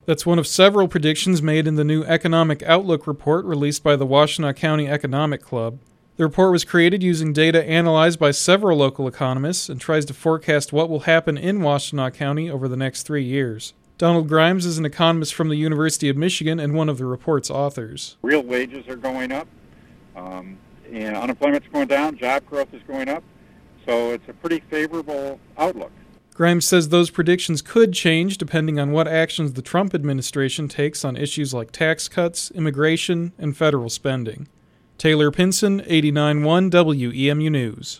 That's one of several predictions made in the new Economic Outlook report released by the Washtenaw County Economic Club. The report was created using data analyzed by several local economists and tries to forecast what will happen in Washtenaw County over the next 3 years. Donald Grimes is an economist from the University of Michigan and one of the report's authors. Real wages are going up, and unemployment's going down, job growth is going up, so it's a pretty favorable outlook. Grimes says those predictions could change depending on what actions the Trump administration takes on issues like tax cuts, immigration, and federal spending. Taylor Pinson, 89.1 WEMU News.